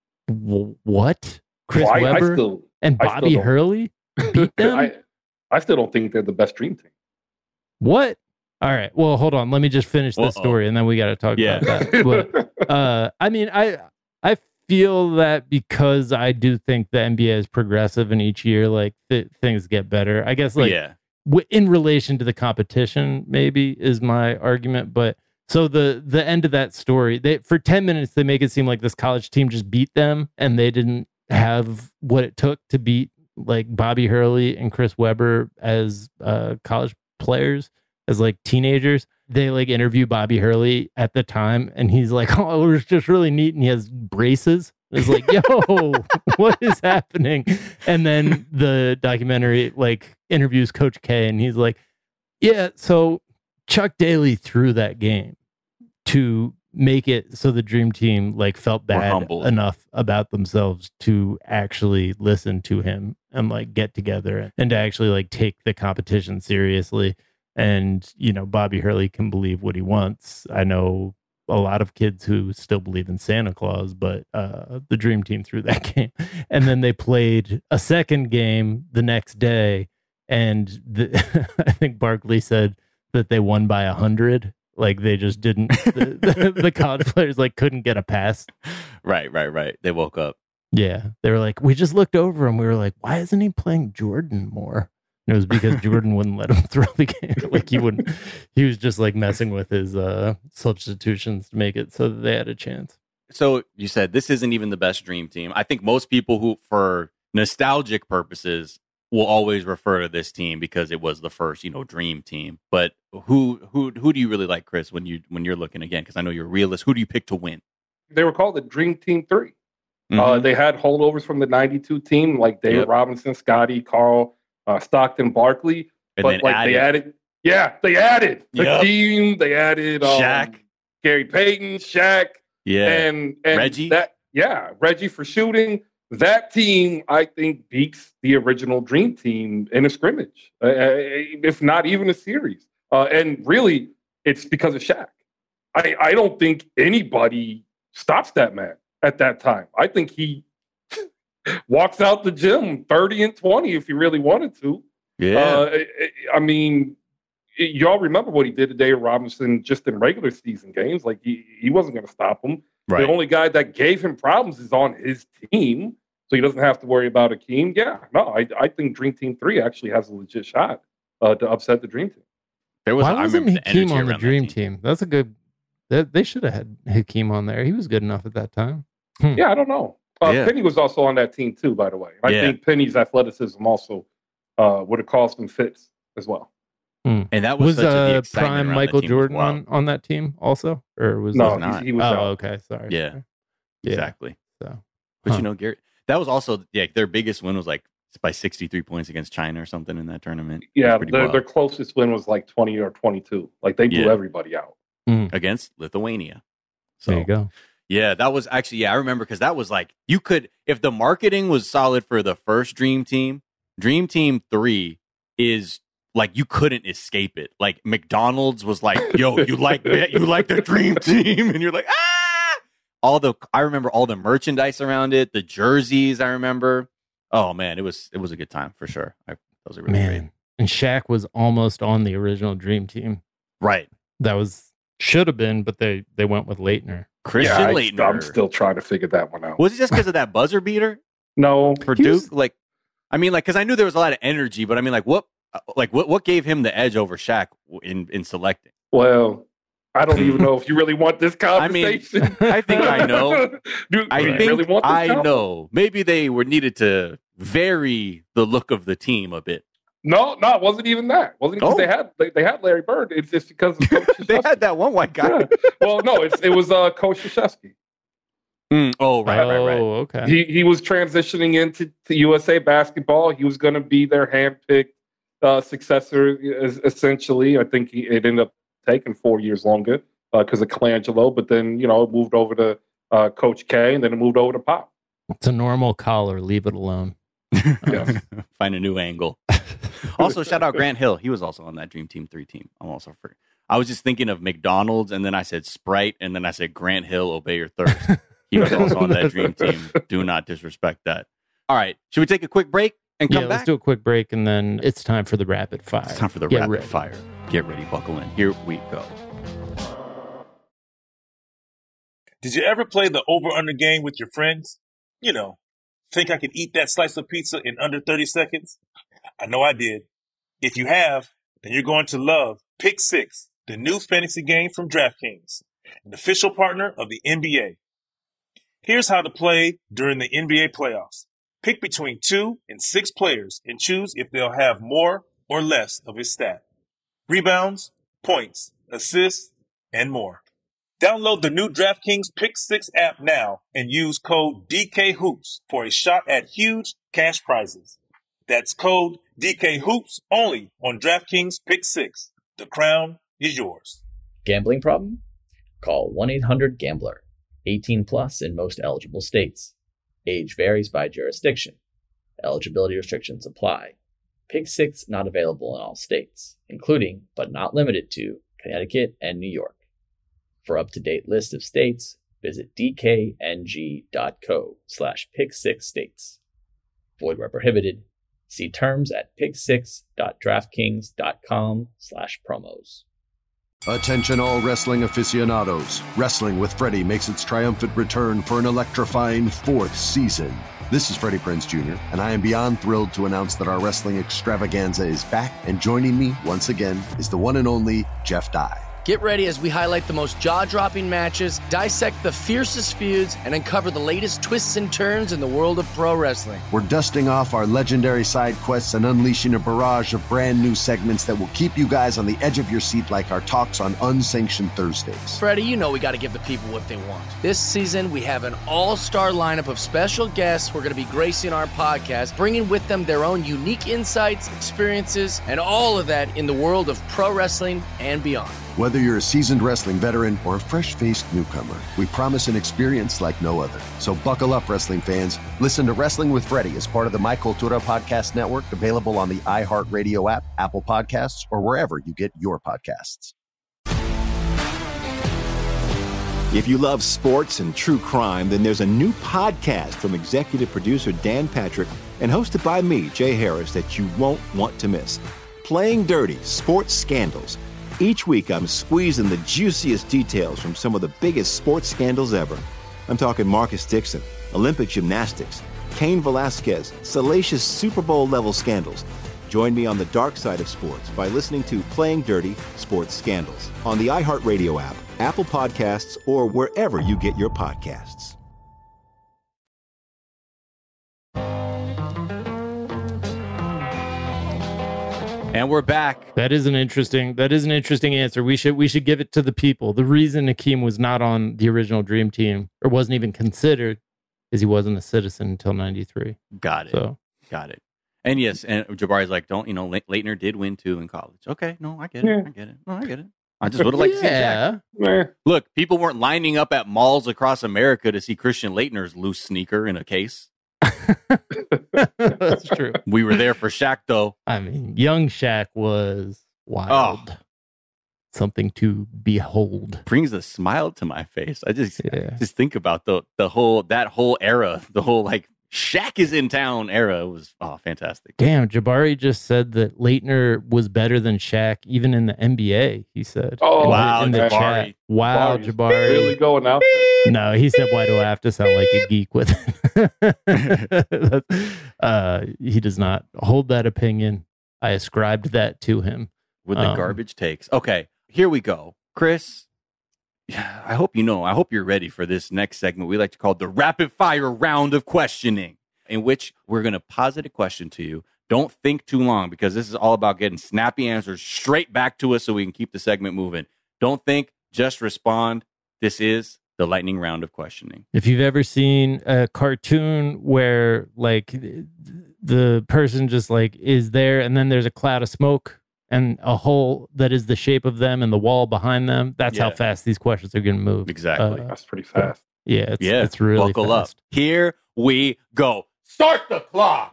w- "What? Chris well, I, Webber I still, and Bobby Hurley beat them?" I, I still don't think they're the best Dream Team. What? All right. Well, hold on. Let me just finish this Uh-oh. story, and then we got to talk yeah. about that. But uh, I mean, I I feel that because I do think the N B A is progressive, and each year, like th- things get better. I guess, like yeah. w- in relation to the competition, maybe is my argument. But so the the end of that story, they for ten minutes they make it seem like this college team just beat them, and they didn't have what it took to beat like Bobby Hurley and Chris Webber as uh, college players. As like teenagers, they like interview Bobby Hurley at the time, and he's like, "Oh, it was just really neat," and he has braces. It's like, "Yo, what is happening?" And then the documentary like interviews Coach K, and he's like, "Yeah, so Chuck Daly threw that game to make it so the Dream Team like felt bad enough about themselves to actually listen to him and like get together and to actually like take the competition seriously." And, you know, Bobby Hurley can believe what he wants. I know a lot of kids who still believe in Santa Claus, but uh, the Dream Team threw that game. And then they played a second game the next day. And the, I think Barkley said that they won by a hundred. Like they just didn't, the, the, the college players like couldn't get a pass. Right, right, right. They woke up. Yeah. They were like, we just looked over and we were like, why isn't he playing Jordan more? And it was because Jordan wouldn't let him throw the game. Like he wouldn't, he was just like messing with his uh, substitutions to make it so that they had a chance. So you said this isn't even the best dream team. I think most people who, for nostalgic purposes, will always refer to this team because it was the first, you know, dream team. But who who who do you really like, Chris, when you when you're looking again? Because I know you're a realist. Who do you pick to win? They were called the Dream Team Three. Mm-hmm. Uh, they had holdovers from the ninety-two team, like David Yep. Robinson, Scotty, Carl, uh, Stockton, Barkley. And but then like added, they added, yeah, they added Yep. Hakeem. They added um, Shaq. Gary Payton, Shaq, Yeah, and and Reggie. That yeah, Reggie for shooting. That team, I think, beats the original Dream Team in a scrimmage, uh, if not even a series. Uh, and really, it's because of Shaq. I, I don't think anybody stops that man at that time. I think he walks out the gym thirty and twenty if he really wanted to. Yeah. Uh, I mean, y'all remember what he did to David Robinson just in regular season games. Like, he, he wasn't going to stop him. Right. The only guy that gave him problems is on his team, so he doesn't have to worry about Hakeem. Yeah, no, I, I think Dream Team three actually has a legit shot uh, to upset the Dream Team. There was, Why I wasn't remember the Hakeem energy on the around that Dream team. team? That's a good. They, they should have had Hakeem on there. He was good enough at that time. Yeah, I don't know. Uh, Yeah. Penny was also on that team too, by the way. I Yeah. think Penny's athleticism also uh, would have caused him fits as well. And that was, Was such a, the uh, excitement prime around Michael that team was Jordan wild. on, on that team also, or was No, that- he's- not. he was Oh, out. okay, sorry. Yeah. sorry. Exactly. So, But Huh. you know, Gary, that was also yeah, their biggest win was like by sixty-three points against China or something in that tournament. It was Yeah, pretty their, wild. their closest win was like twenty or twenty-two. Like they blew Yeah. everybody out. against Lithuania. So there you go. yeah, that was actually yeah, I remember because that was like you could if the marketing was solid for the first Dream Team, Dream Team three is like you couldn't escape it. Like McDonald's was like, "Yo, you like that? You like the Dream Team?" And you're like, "Ah!" All the I remember all the merchandise around it, the jerseys. I remember. Oh man, it was it was a good time for sure. I, that was a really Man, great. and Shaq was almost on the original Dream Team. Right, That was should have been, but they they went with Leitner. Christian yeah, I, Laettner. I'm still trying to figure that one out. Was it just because of that buzzer beater No, for He Duke? was- Like, I mean, like because I knew there was a lot of energy, but I mean, like what, like what, what gave him the edge over Shaq in in selecting? well, I don't even know if you really want this I mean, conversation. I think I know. Do, I do you think really want this I conversation? know. Maybe they were needed to vary the look of the team a bit. No, no, it wasn't even that. Wasn't because Oh. they had they, they had Larry Bird. It's just because of Coach They Krzyzewski. had that one white guy. Yeah. Well, no, it's, it was uh, Coach Krzyzewski. Mm, oh, right, right, right. Oh, okay. He he was transitioning into to U S A basketball. He was going to be their handpicked uh, successor, es- essentially. I think he, it ended up taking four years longer because of Colangelo. But then, you know, it moved over to uh, Coach K, and then it moved over to Pop. It's a normal collar. Leave it alone. Yes. Find a new angle. Also, shout out Grant Hill. He was also on that Dream Team three team. I'm also free. I was just thinking of McDonald's, and then I said Sprite, and then I said Grant Hill, obey your thirst. He was also on that Dream Team. Do not disrespect that. All right. Should we take a quick break and come Yeah, back? let's do a quick break, and then it's time for the rapid fire. It's time for the Get rapid ready. fire. Get ready, buckle in. Here we go. Did you ever play the over-under game with your friends? You know, think I could eat that slice of pizza in under thirty seconds? I know I did. If you have, then you're going to love Pick Six, the new fantasy game from DraftKings, an official partner of the N B A. Here's how to play during the N B A playoffs. Pick between two and six players and choose if they'll have more or less of his stat. Rebounds, points, assists, and more. Download the new DraftKings Pick Six app now and use code D K Hoops for a shot at huge cash prizes. That's code D K Hoops only on DraftKings Pick Six. The crown is yours. Gambling problem? Call one eight hundred gambler. eighteen plus in most eligible states. Age varies by jurisdiction. Eligibility restrictions apply. Pick Six not available in all states, including, but not limited to, Connecticut and New York. For up-to-date list of states, visit dkng.co slash pick six states. Void where prohibited. See terms at pick six dot draftkings dot com slash promos. Attention all wrestling aficionados. Wrestling with Freddie makes its triumphant return for an electrifying fourth season. This is Freddie Prinze Junior, and I am beyond thrilled to announce that our wrestling extravaganza is back, and joining me once again is the one and only Jeff Dye. Get ready as we highlight the most jaw-dropping matches, dissect the fiercest feuds, and uncover the latest twists and turns in the world of pro wrestling. We're dusting off our legendary side quests and unleashing a barrage of brand new segments that will keep you guys on the edge of your seat like our talks on Unsanctioned Thursdays. Freddie, you know we got to give the people what they want. This season, we have an all-star lineup of special guests who are going to be gracing our podcast, bringing with them their own unique insights, experiences, and all of that in the world of pro wrestling and beyond. Whether you're a seasoned wrestling veteran or a fresh-faced newcomer, we promise an experience like no other. So buckle up, wrestling fans. Listen to Wrestling with Freddie as part of the My Cultura Podcast Network, available on the iHeartRadio app, Apple Podcasts, or wherever you get your podcasts. If you love sports and true crime, then there's a new podcast from executive producer Dan Patrick and hosted by me, Jay Harris, that you won't want to miss. Playing Dirty: Sports Scandals. Each week, I'm squeezing the juiciest details from some of the biggest sports scandals ever. I'm talking Marcus Dixon, Olympic gymnastics, Cain Velasquez, salacious Super Bowl-level scandals. Join me on the dark side of sports by listening to Playing Dirty: Sports Scandals on the iHeartRadio app, Apple Podcasts, or wherever you get your podcasts. And we're back. That is an interesting. That is an interesting answer. We should we should give it to the people. The reason Akeem was not on the original Dream Team or wasn't even considered is he wasn't a citizen until ninety-three. Got it. So got it. And yes, and Jabari's like, don't you know? Le- Leitner did win two in college. Okay, no, I get it. Yeah. I get it. No, I get it. I just would have liked to see Jack. Yeah. Look, people weren't lining up at malls across America to see Christian Leitner's loose sneaker in a case. That's true. We were there for Shaq, though. I mean, young Shaq was wild. Oh. Something to behold. Brings a smile to my face. I just Yeah. just think about the the whole that whole era, the whole like Shaq is in town era was oh fantastic. Damn, Jabari just said that Leitner was better than Shaq even in the N B A, he said. Oh, in the- wow, in the Jabari. chat. Wow, Jabari's Jabari. Really going out there. No, he said, why do I have to sound like a geek with it? uh, he does not hold that opinion. I ascribed that to him. With the Um, garbage takes. Okay, here we go. Chris, I hope you know, I hope you're ready for this next segment we like to call the rapid fire round of questioning, in which we're going to posit a question to you. Don't think too long because this is all about getting snappy answers straight back to us so we can keep the segment moving. Don't think, just respond. This is the lightning round of questioning. If you've ever seen a cartoon where like the person just like is there and then there's a cloud of smoke and a hole that is the shape of them and the wall behind them, that's how Yeah. fast these questions are going to move. Exactly. Uh, That's pretty fast. yeah, it's, yeah, it's really buckle fast. up. Here we go. Start the clock.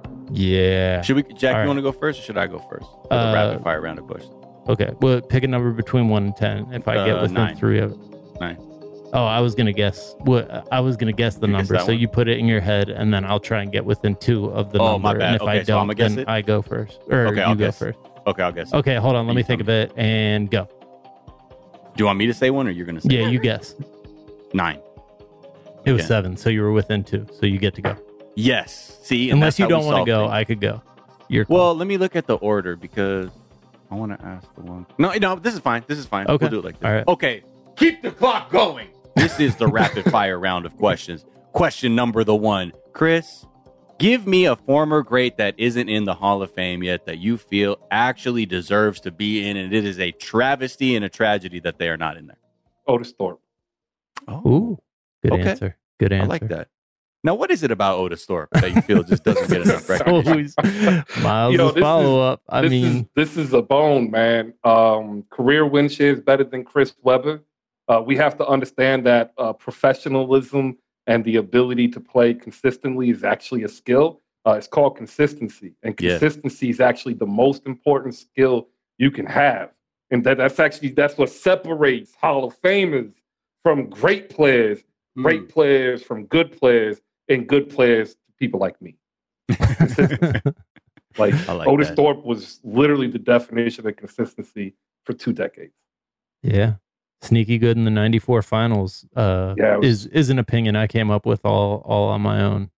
Yeah. Should we, Jack? All you right. want to go first, or should I go first? For the Uh, rapid fire round of questions. Okay. Well, pick a number between one and ten. If I get Uh, within nine. three of it. Nine. Oh, I was gonna guess. What I was gonna guess the You guess number. that So one? you put it in your head, and then I'll try and get within two of the Oh, number. my bad. And if I Okay, so don't, I'ma guess then it? I go first, or Okay, you I'll go guess. first. Okay, I'll guess. Okay, hold on. Let You me tell think of it and go. Do you want me to say one, or you're going to say? Yeah, you guess. Nine. It was Okay. seven, so you were within two. So you get to go. Yes. See, and Unless that's you how we don't want solve to go, things. I could go. You're cool. Well, let me look at the order because I want to ask the one. No, no, this is fine. This is fine. Okay. We'll do it like this. All right. Okay. Keep the clock going. This is the rapid fire round of questions. Question number the one. Chris, give me a former great that isn't in the Hall of Fame yet that you feel actually deserves to be in, and it is a travesty and a tragedy that they are not in there. Otis Thorpe. Oh, Ooh, good Okay. answer. Good I answer. like that. Now, what is it about Otis Thorpe that you feel just doesn't get enough recognition? Always Miles' Yo, this is- follow up. I this mean, is, this is a bone, man. Um, career win shares better than Chris Webber. Uh, we have to understand that uh, professionalism and the ability to play consistently is actually a skill. Uh, it's called consistency, and Yeah. consistency is actually the most important skill you can have. And that, that's actually that's what separates Hall of Famers from great players, great players from good players, and good players to people like me. Consistency. Like, I like Otis that. Thorpe was literally the definition of consistency for two decades. yeah. Sneaky good in the ninety-four finals uh, Yeah, it was- is is an opinion I came up with all all on my own.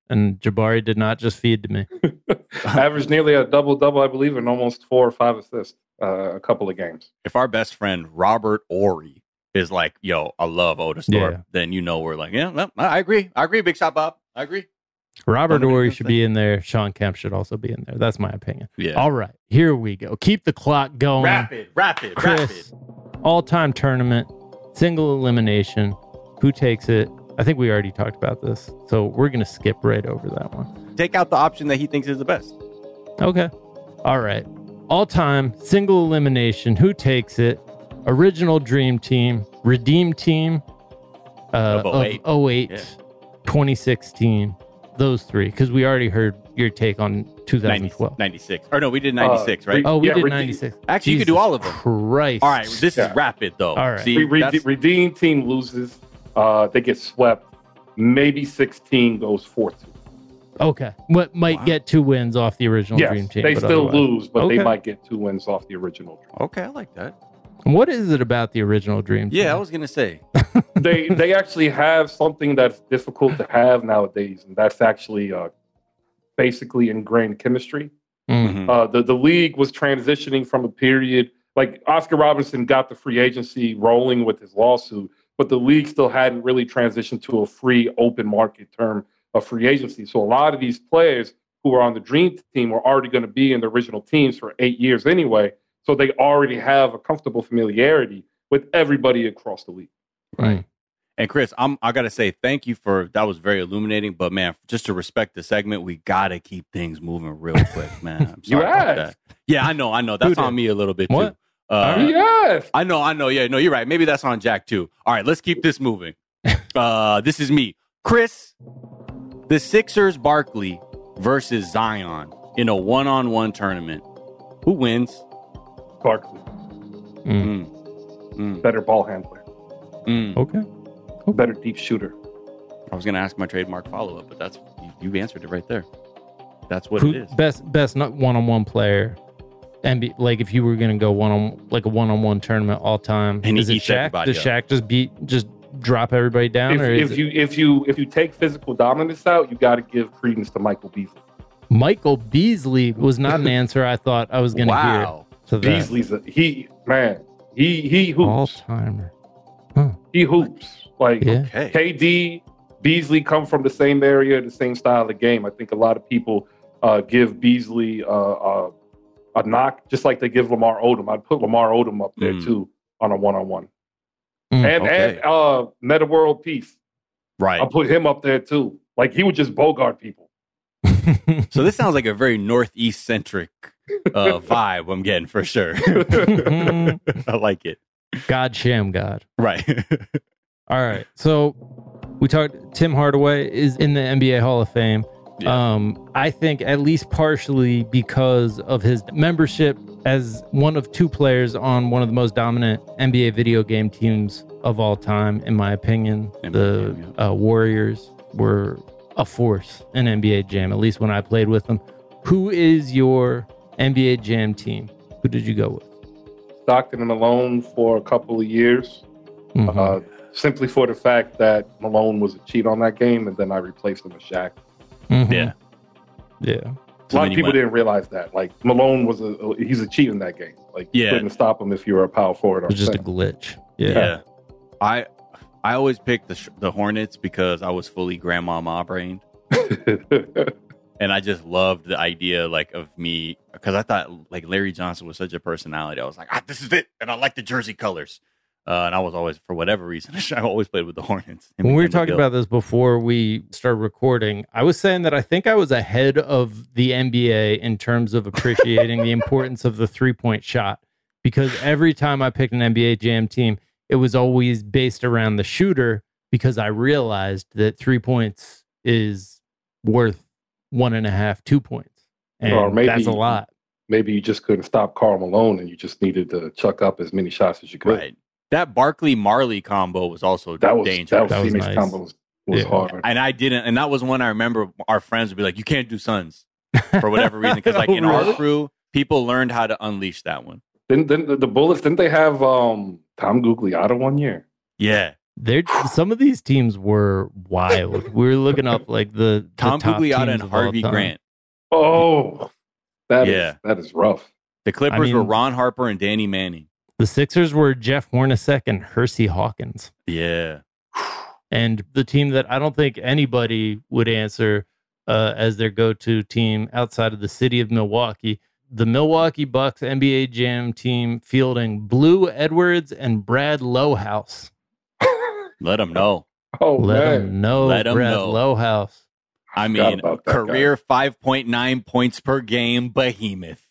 and Jabari did not just feed to me. Averaged nearly a double-double, I believe, and almost four or five assists uh, a couple of games. If our best friend, Robert Ory, is like, yo, I love Otis Thorpe, yeah. then you know we're like, yeah, no, I agree. I agree, Big Shot Bob. I agree. Robert Ory should be in there. Sean Kemp should also be in there. That's my opinion. Yeah. All right, here we go. Keep the clock going. Rapid, rapid, Chris, rapid. All-time tournament, single elimination. Who takes it? I think we already talked about this, so we're going to skip right over that one. Take out the option that he thinks is the best. Okay. All right. All-time single elimination. Who takes it? Original Dream Team, Redeem Team uh, of oh eight, of oh eight yeah. twenty sixteen. Those three, because we already heard your take on two thousand twelve. ninety-six. Or no, we did ninety-six, uh, right? Oh, we yeah, did Redeem. ninety-six. Actually, Jesus you could do all of them. Christ. All right, this yeah. is rapid, though. All right. See, Re- Redeem team loses. Uh, they get swept. Maybe sixteen goes four two. Okay. What might Wow. get two wins off the original Yes, Dream Team. they but still otherwise. lose, but Okay. they might get two wins off the original Dream. Okay, I like that. What is it about the original Dream Team? Yeah, I was going to say. they they actually have something that's difficult to have nowadays, and that's actually uh, basically ingrained chemistry. Mm. Uh, the, the league was transitioning from a period, like Oscar Robertson got the free agency rolling with his lawsuit, but the league still hadn't really transitioned to a free open market term of free agency. So a lot of these players who were on the Dream Team were already going to be in the original teams for eight years anyway. So they already have a comfortable familiarity with everybody across the league. Right. And Chris, I'm I gotta say thank you for that was very illuminating. But man, just to respect the segment, we gotta keep things moving real quick, man. I'm sorry You about asked. that. Yeah, I know, I know. That's Who on did? me a little bit What? too. Uh, Yes. I know, I know. Yeah, no, you're right. Maybe that's on Jack too. All right, let's keep this moving. Uh, this is me, Chris. The Sixers, Barkley versus Zion in a one-on-one tournament. Who wins? Barkley, Mm. Mm. Mm. better ball handler, Mm. Okay. better deep shooter. I was gonna ask my trademark follow-up, but that's you, you answered it right there. That's what Who, it is. Best, best not one-on-one player. And be, like if you were gonna go one on like a one-on-one tournament all time, And he is it eats Shaq? everybody Does up. Shaq just beat just drop everybody down, If, or is if it you if you if you take physical dominance out, you got to give credence to Michael Beasley. Michael Beasley was not an answer I thought I was gonna Wow. hear. To that. Beasley's a, he man he he all hoops timer. he hoops like Yeah. Okay. K D Beasley come from the same area, the same style of game. I think a lot of people uh, give Beasley uh, uh, a knock, just like they give Lamar Odom. I'd put Lamar Odom up there Mm. too on a one-on-one. Mm. And Okay. and uh, Meta World Peace, Right. I'll put him up there too. Like he would just bogart people. So this sounds like a very northeast centric uh, vibe I'm getting for sure. I like it. God sham God. Right. All right. So we talked Tim Hardaway is in the N B A Hall of Fame. Yeah. Um, I think at least partially because of his membership as one of two players on one of the most dominant N B A video game teams of all time, in my opinion. N B A The Jam, yeah. uh, Warriors were a force in N B A Jam, at least when I played with them. Who is your N B A Jam team? Who did you go with? Stockton and Malone for a couple of years, Mhm. uh, simply for the fact that Malone was a cheat on that game, and then I replaced him with Shaq. Mhm. Yeah. Yeah. A So lot then of you people went- didn't realize that. Like Malone was a he's a cheat in that game. Like you Yeah. couldn't stop him if you were a power forward. It Or was just a center. glitch. Yeah. Yeah. I I always picked the sh- the Hornets because I was fully grandmama brained, and I just loved the idea like of me because I thought like Larry Johnson was such a personality. I was like, ah, this is it, and I like the jersey colors. Uh, and I was always, for whatever reason, I always played with the Hornets. Him When and we were Tim talking McGill. about this before we started recording, I was saying that I think I was ahead of the N B A in terms of appreciating the importance of the three-point shot, because every time I picked an N B A Jam team, it was always based around the shooter, because I realized that three points is worth one and a half, two points. And Or maybe- that's a lot. Maybe you just couldn't stop Karl Malone, and you just needed to chuck up as many shots as you could. Right. That Barkley Marley combo was also That was dangerous. that was, That was Phoenix nice. combo was, was Yeah. hard. And I didn't, and that was when I remember our friends would be like, "You can't do Suns for whatever reason," because like in Really? our crew, people learned how to unleash that one. Didn't, didn't the, the Bullets? Didn't they have um, Tom Gugliotta one year? Yeah, They're, some of these teams were wild. We were looking up like the Tom the top Gugliotta teams and of all Harvey time. Grant. Oh, that Yeah. is that is rough. The Clippers I mean- were Ron Harper and Danny Manning. The Sixers were Jeff Hornacek and Hersey Hawkins. Yeah. And the team that I don't think anybody would answer uh, as their go-to team outside of the city of Milwaukee, the Milwaukee Bucks N B A Jam team fielding Blue Edwards and Brad Lowhouse. Let them know. Oh, Let man. them know, Let 'em Brad know. Lowhouse. I Forgot mean, about that career five point nine points per game behemoth.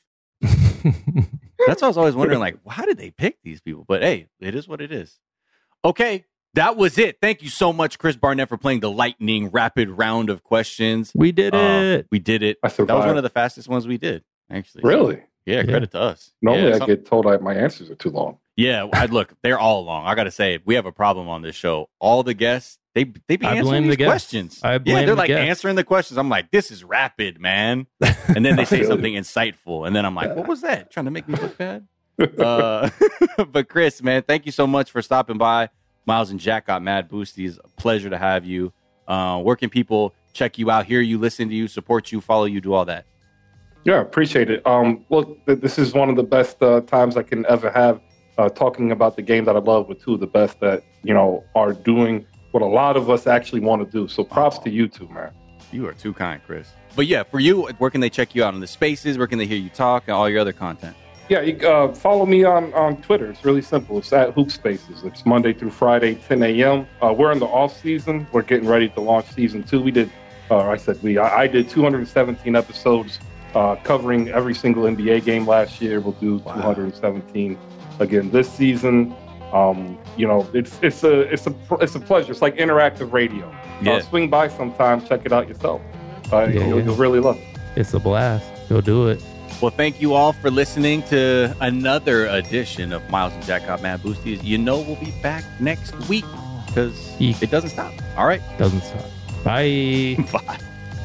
That's what I was always wondering, like, how did they pick these people? But hey, it is what it is. Okay, that was it. Thank you so much, Chris Barnett, for playing the lightning rapid round of questions. We did Uh, it. we did it. I That was survived. one of the fastest ones we did, actually. Really? Yeah, Yeah. credit to us. Normally, yeah, I some- get told I, my answers are too long. Yeah, I look, they're all long. I got to say, we have a problem on this show. All the guests, they they be I answering blame these the guests. questions. I yeah, blame they're the like guests. answering the questions. I'm like, this is rapid, man. And then they say Really? something insightful, and then I'm like, what was that? Trying to make me look bad? Uh, but Chris, man, thank you so much for stopping by. Miles and Jack got mad boosties. A pleasure to have you. Uh, where can people check you out, hear you, listen to you, support you, follow you, do all that? Yeah, appreciate it. Um, well, th- this is one of the best uh, times I can ever have uh, talking about the game that I love with two of the best that, you know, are doing what a lot of us actually want to do. So props to you two, man. You are too kind, Chris. But yeah, for you, where can they check you out on the spaces? Where can they hear you talk and all your other content? Yeah, you, uh, follow me on, on Twitter. It's really simple. It's at Hoop Spaces. It's Monday through Friday, ten a.m. Uh, we're in the off season. We're getting ready to launch season two. We did, uh, I said we, I, I did two hundred seventeen episodes uh, covering every single N B A game last year. We'll do Wow. two hundred seventeen again this season. Um, you know, it's it's a it's a it's a pleasure. It's like interactive radio. Yeah. Uh, swing by sometime, check it out yourself. Uh, Yeah, you'll, yeah. you'll really love it. It's a blast. Go do it. Well, thank you all for listening to another edition of Miles and Jack Got Mad Boosties. You know we'll be back next week because Eek. it doesn't stop. All right. Doesn't stop. Bye. Bye.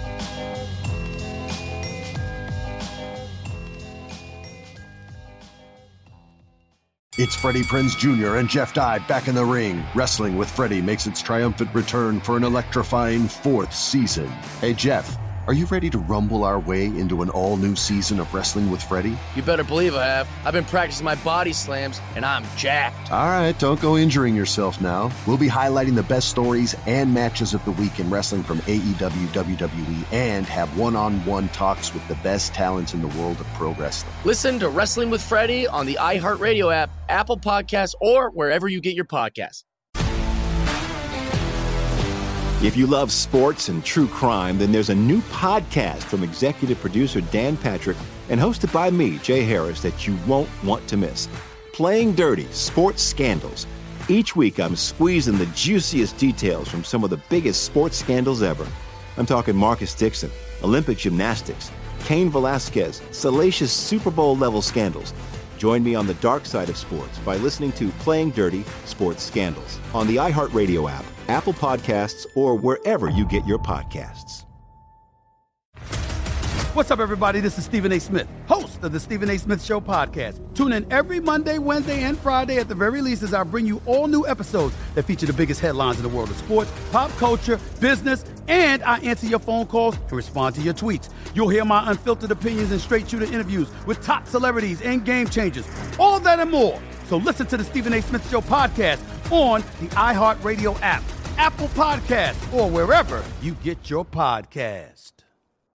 It's Freddie Prinze Junior and Jeff Dye back in the ring. Wrestling with Freddie makes its triumphant return for an electrifying fourth season. Hey, Jeff, are you ready to rumble our way into an all-new season of Wrestling with Freddie? You better believe I have. I've been practicing my body slams, and I'm jacked. All right, don't go injuring yourself now. We'll be highlighting the best stories and matches of the week in wrestling from A E W, W W E, and have one-on-one talks with the best talents in the world of pro wrestling. Listen to Wrestling with Freddie on the iHeartRadio app, Apple Podcasts, or wherever you get your podcasts. If you love sports and true crime, then there's a new podcast from executive producer Dan Patrick and hosted by me, Jay Harris, that you won't want to miss. Playing Dirty: Sports Scandals. Each week, I'm squeezing the juiciest details from some of the biggest sports scandals ever. I'm talking Marcus Dixon, Olympic gymnastics, Cain Velasquez, salacious Super Bowl-level scandals. Join me on the dark side of sports by listening to Playing Dirty: Sports Scandals on the iHeartRadio app, Apple Podcasts, or wherever you get your podcasts. What's up, everybody? This is Stephen A. Smith, host of the Stephen A. Smith Show podcast. Tune in every Monday, Wednesday, and Friday at the very least as I bring you all new episodes that feature the biggest headlines in the world of sports, pop culture, business, and I answer your phone calls and respond to your tweets. You'll hear my unfiltered opinions and straight-shooter interviews with top celebrities and game changers. All that and more. So listen to the Stephen A. Smith Show podcast on the iHeartRadio app, Apple Podcasts, or wherever you get your podcasts.